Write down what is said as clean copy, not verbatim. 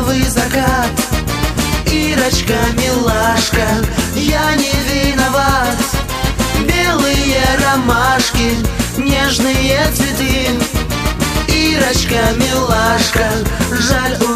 розовый закат. Ирочка, милашка, я не виноват. Белые ромашки, нежные цветы. Ирочка, милашка, жаль,